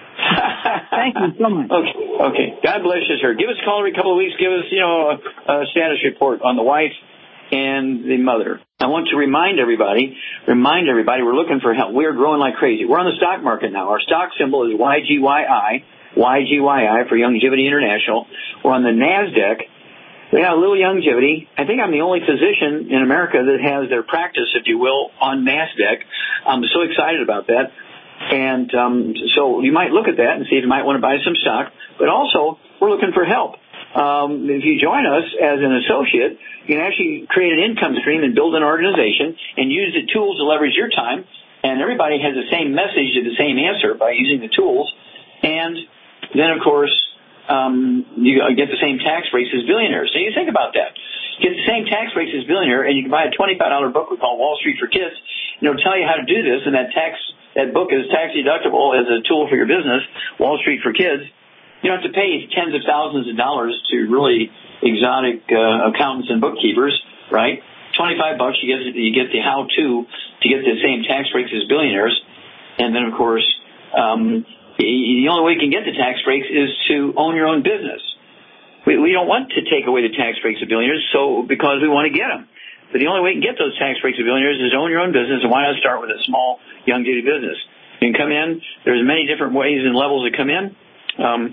Thank you so much. Okay. Okay. God bless you, sir. Give us a call every couple of weeks. Give us, you know, a, a status report on the wife and the mother. I want to remind everybody, remind everybody we're looking for help. We're growing like crazy. We're on the stock market now. Our stock symbol is Y G Y I, Y G Y I for Youngevity International. We're on the NASDAQ. We got a little longevity. I think I'm the only physician in America that has their practice, if you will, on NASDAQ. I'm so excited about that. And um, so you might look at that and see if you might want to buy some stock. But also, we're looking for help. Um, if you join us as an associate, you can actually create an income stream and build an organization and use the tools to leverage your time. And everybody has the same message to the same answer by using the tools. And then, of course, Um, you get the same tax breaks as billionaires. So you think about that. Get the same tax breaks as billionaire, and you can buy a twenty-five dollars book we call Wall Street for Kids. And it'll tell you how to do this, and that tax that book is tax deductible as a tool for your business, Wall Street for Kids. You don't have to pay tens of thousands of dollars to really exotic uh, accountants and bookkeepers, right? twenty-five bucks, you get you get the how-to to get the same tax breaks as billionaires, and then of course. Um, The only way you can get the tax breaks is to own your own business. We, we don't want to take away the tax breaks of billionaires so because we want to get them. But the only way you can get those tax breaks of billionaires is to own your own business, and why not start with a small, young-duty business? You can come in. There's many different ways and levels that come in. Um,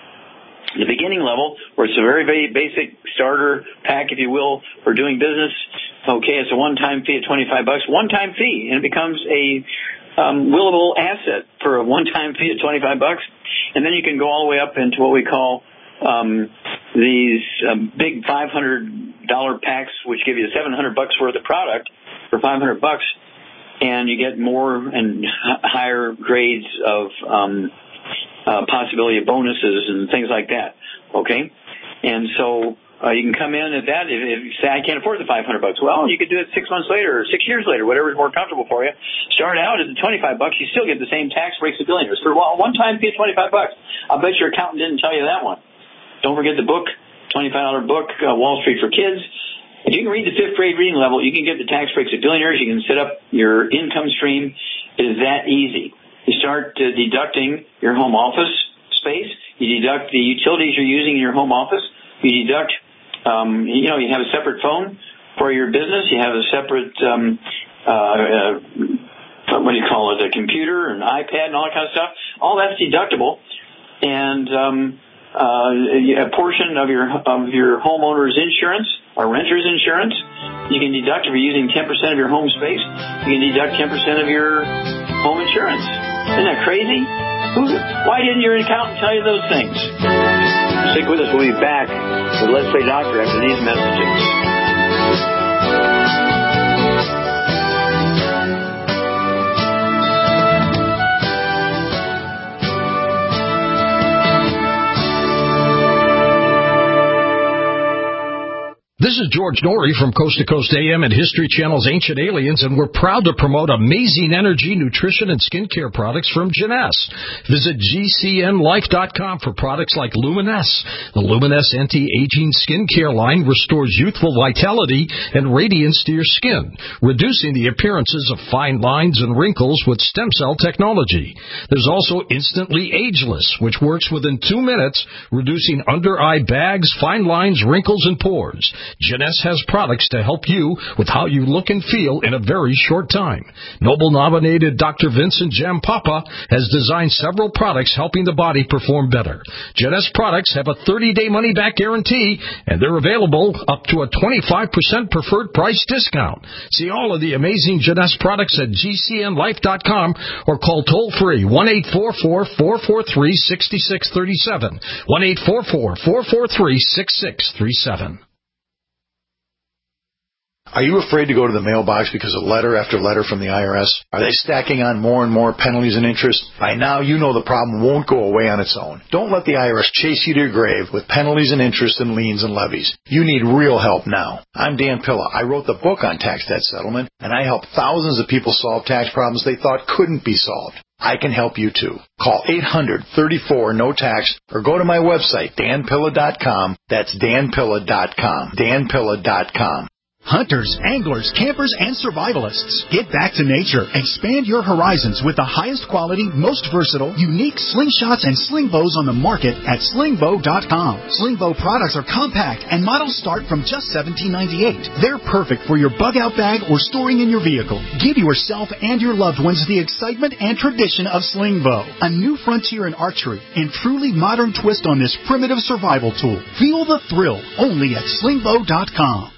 the beginning level, where it's a very, very basic starter pack, if you will, for doing business. Okay, it's a one-time fee of twenty-five bucks, one-time fee, and it becomes a Um, willable asset for a one-time fee of twenty-five bucks, and then you can go all the way up into what we call um, these um, big five hundred dollars packs, which give you seven hundred bucks worth of product for five hundred bucks, and you get more and higher grades of um, uh, possibility of bonuses and things like that. Okay, and so. Uh, you can come in at that. If, if you say, I can't afford the five hundred bucks, well, you could do it six months later or six years later, whatever is more comfortable for you. Start out at the twenty-five bucks, you still get the same tax breaks of billionaires. For a one-time fee of twenty-five bucks, I'll bet your accountant didn't tell you that one. Don't forget the book, twenty-five dollars book, uh, Wall Street for Kids. If you can read the fifth grade reading level, you can get the tax breaks of billionaires. You can set up your income stream. It is that easy. You start uh, deducting your home office space. You deduct the utilities you're using in your home office. You deduct Um, you know, you have a separate phone for your business. You have a separate, um, uh, uh, what do you call it, a computer, an iPad, and all that kind of stuff. All that's deductible. And um, uh, a portion of your of your homeowner's insurance or renter's insurance You can deduct if you're using ten percent of your home space. You can deduct ten percent of your home insurance. Isn't that crazy? Who, why didn't your accountant tell you those things? Stick with us. We'll be back with Let's Play Doctor after these messages. This is George Norrie from Coast to Coast A M and History Channel's Ancient Aliens, and we're proud to promote amazing energy, nutrition, and skincare products from Jeunesse. Visit G C N life dot com for products like Luminesse. The Luminesse anti-aging skincare line restores youthful vitality and radiance to your skin, reducing the appearances of fine lines and wrinkles with stem cell technology. There's also Instantly Ageless, which works within two minutes, reducing under-eye bags, fine lines, wrinkles, and pores. Jeunesse has products to help you with how you look and feel in a very short time. Nobel-nominated Doctor Vincent Jampapa has designed several products helping the body perform better. Jeunesse products have a thirty-day money-back guarantee, and they're available up to a twenty-five percent preferred price discount. See all of the amazing Jeunesse products at G C N life dot com or call toll-free one eight four four, four four three, six six three seven, one eight four four, four four three, six six three seven. Are you afraid to go to the mailbox because of letter after letter from the I R S? Are they stacking on more and more penalties and interest? By now, you know the problem won't go away on its own. Don't let the I R S chase you to your grave with penalties and interest and liens and levies. You need real help now. I'm Dan Pilla. I wrote the book on tax debt settlement, and I help thousands of people solve tax problems they thought couldn't be solved. I can help you too. Call eight hundred, thirty-four, no tax or go to my website, dan pilla dot com. That's dan pilla dot com. dan pilla dot com. Hunters, anglers, campers, and survivalists. Get back to nature. Expand your horizons with the highest quality, most versatile, unique slingshots and sling bows on the market at sling bow dot com. Sling bow products are compact and models start from just seventeen ninety-eight. They're perfect for your bug-out bag or storing in your vehicle. Give yourself and your loved ones the excitement and tradition of sling bow. A new frontier in archery and truly modern twist on this primitive survival tool. Feel the thrill only at sling bow dot com.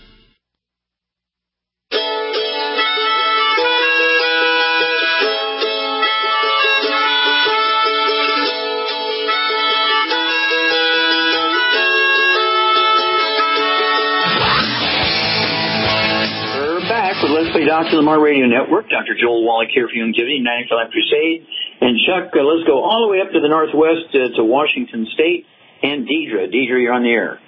Let's Play Doctor Lamar Radio Network. Doctor Joel Wallach here for Youngevity, ninety-five Crusade. And Chuck, uh, let's go all the way up to the northwest uh, to Washington State. And Deidre. Deidre, you're on the air.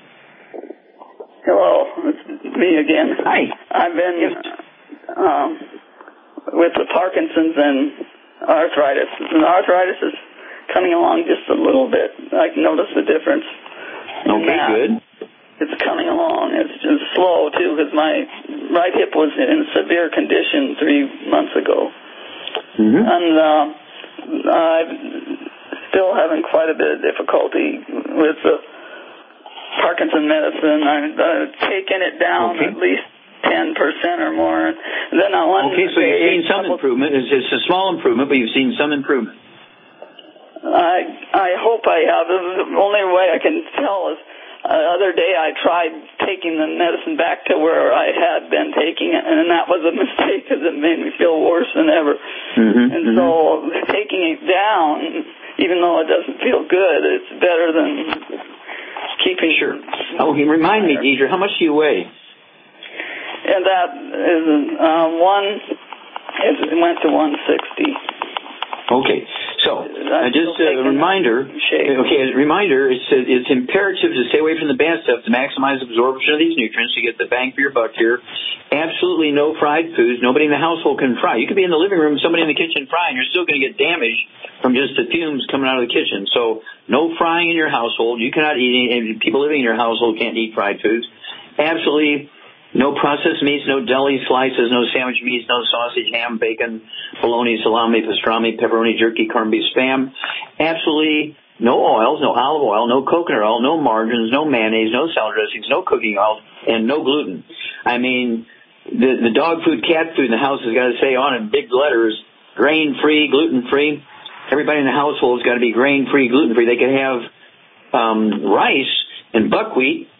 Hello, it's me again. Hi. I've been um, with the Parkinson's and arthritis. And the arthritis is coming along just a little bit. I can notice the difference. Okay, good. It's coming along. It's just slow, too, because my right hip was in severe condition three months ago. Mm-hmm. And uh, I'm still having quite a bit of difficulty with the Parkinson medicine. I've uh, taken it down okay. at least ten percent or more. And then I wanted okay, to so you've seen some improvement. It's, it's a small improvement, but you've seen some improvement. I I hope I have. The only way I can tell is the uh, other day I tried taking the medicine back to where I had been taking it, and that was a mistake because it made me feel worse than ever. Mm-hmm, and mm-hmm. so taking it down, even though it doesn't feel good, it's better than keeping sure. Oh, remind me, Deidre, how much do you weigh? And that is uh, one. It went to one sixty. Okay, so uh, just a reminder. Okay, a reminder. It's it's imperative to stay away from the bad stuff to maximize absorption of these nutrients to get the bang for your buck here. Absolutely no fried foods. Nobody in the household can fry. You could be in the living room, somebody in the kitchen frying. You're still going to get damage from just the fumes coming out of the kitchen. So no frying in your household. You cannot eat any. People living in your household can't eat fried foods. Absolutely. No processed meats, no deli slices, no sandwich meats, no sausage, ham, bacon, bologna, salami, pastrami, pepperoni, jerky, corned beef, spam. Absolutely no oils, no olive oil, no coconut oil, no margarines, no mayonnaise, no salad dressings, no cooking oil, and no gluten. I mean, the, the dog food, cat food in the house has got to say on in big letters, grain-free, gluten-free. Everybody in the household has got to be grain-free, gluten-free. They can have um, rice and buckwheat.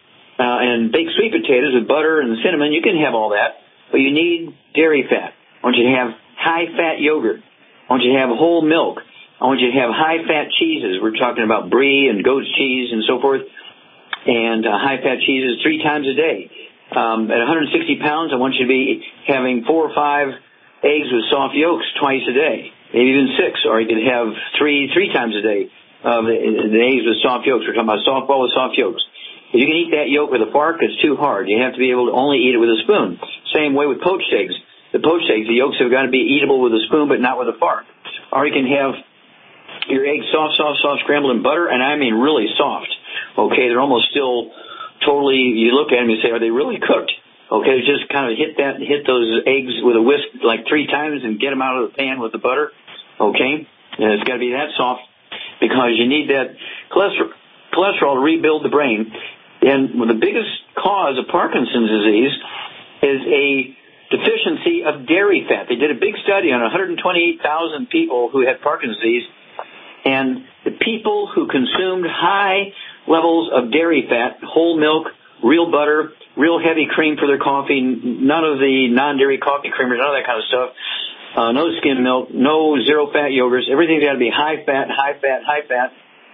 uh, and baked sweet potatoes with butter and cinnamon. You can have all that, but you need dairy fat. I want you to have high-fat yogurt. I want you to have whole milk. I want you to have high-fat cheeses. We're talking about brie and goat's cheese and so forth, and uh, high-fat cheeses three times a day. Um, at one hundred sixty pounds, I want you to be having four or five eggs with soft yolks twice a day, maybe even six, or you could have three three times a day of the, the eggs with soft yolks. We're talking about softball with soft yolks. If you can eat that yolk with a fork, it's too hard. You have to be able to only eat it with a spoon. Same way with poached eggs. The poached eggs, the yolks have got to be eatable with a spoon, but not with a fork. Or you can have your eggs soft, soft, soft, scrambled in butter, and I mean really soft. Okay, they're almost still totally, you look at them and you say, are they really cooked? Okay, just kind of hit that, hit those eggs with a whisk like three times and get them out of the pan with the butter. Okay, and it's got to be that soft because you need that cholesterol, cholesterol to rebuild the brain. And the biggest cause of Parkinson's disease is a deficiency of dairy fat. They did a big study on one hundred twenty-eight thousand people who had Parkinson's disease, and the people who consumed high levels of dairy fat, whole milk, real butter, real heavy cream for their coffee, none of the non-dairy coffee creamers, none of that kind of stuff, uh, no skim milk, no zero-fat yogurts, everything's got to be high-fat, high-fat, high-fat.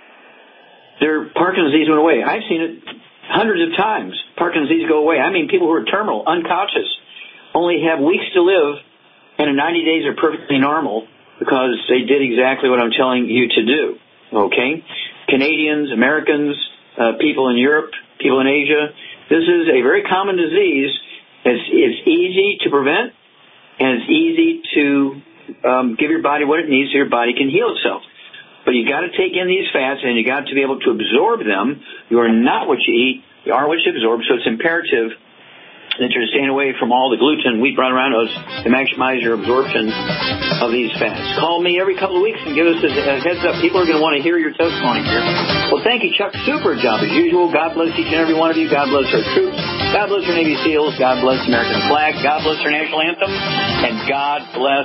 Their Parkinson's disease went away. I've seen it hundreds of times. Parkinson's disease go away. I mean, people who are terminal, unconscious, only have weeks to live, and in ninety days are perfectly normal because they did exactly what I'm telling you to do, okay? Canadians, Americans, uh, people in Europe, people in Asia, this is a very common disease. It's, it's easy to prevent, and it's easy to um, give your body what it needs so your body can heal itself. But you've got to take in these fats, and you've got to be able to absorb them. You are not what you eat. You are what you absorb, so it's imperative that you're staying away from all the gluten we brought around us to maximize your absorption of these fats. Call me every couple of weeks and give us a, a heads up. People are going to want to hear your testimony here. Well, thank you, Chuck. Super job as usual. God bless each and every one of you. God bless our troops. God bless our Navy SEALs. God bless the American flag. God bless our national anthem. And God bless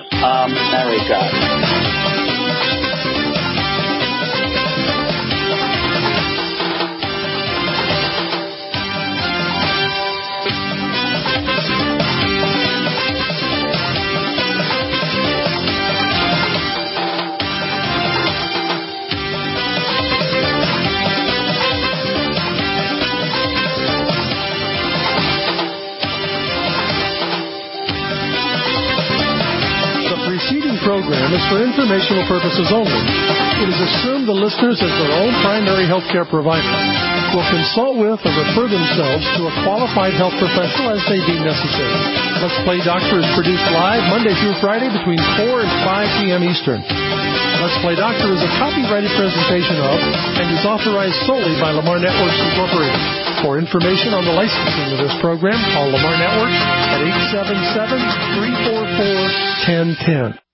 America. Program is for informational purposes only. It is assumed the listeners, as their own primary health care provider, will consult with or refer themselves to a qualified health professional as they deem necessary. Let's Play Doctor is produced live Monday through Friday between four and five p.m. Eastern. Let's Play Doctor is a copyrighted presentation of and is authorized solely by Lamar Networks Incorporated. For information on the licensing of this program, call Lamar Networks at eight seven seven, three four four, one zero one zero.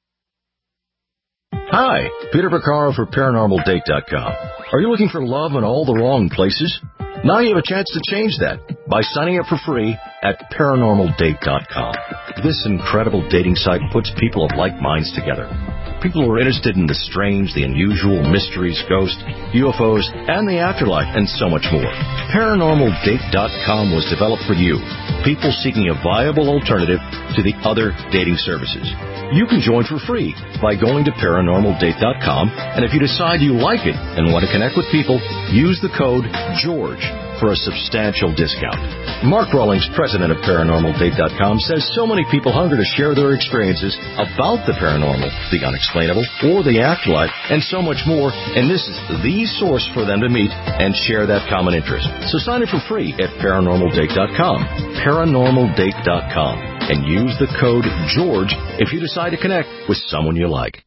Hi, Peter Vaccaro for Paranormal Date dot com. Are you looking for love in all the wrong places? Now you have a chance to change that by signing up for free at Paranormal Date dot com. This incredible dating site puts people of like minds together. People who are interested in the strange, the unusual, mysteries, ghosts, U F Os, and the afterlife, and so much more. Paranormal Date dot com was developed for you, people seeking a viable alternative to the other dating services. You can join for free by going to Paranormal Date dot com, and if you decide you like it and want to connect with people, use the code GEORGE for a substantial discount. Mark Rawlings, president of Paranormal Date dot com, says so many people hunger to share their experiences about the paranormal, the unexplainable, or the afterlife, and so much more, and this is the source for them to meet and share that common interest. So sign up for free at Paranormal Date dot com, Paranormal Date dot com, and use the code GEORGE if you decide to connect with someone you like.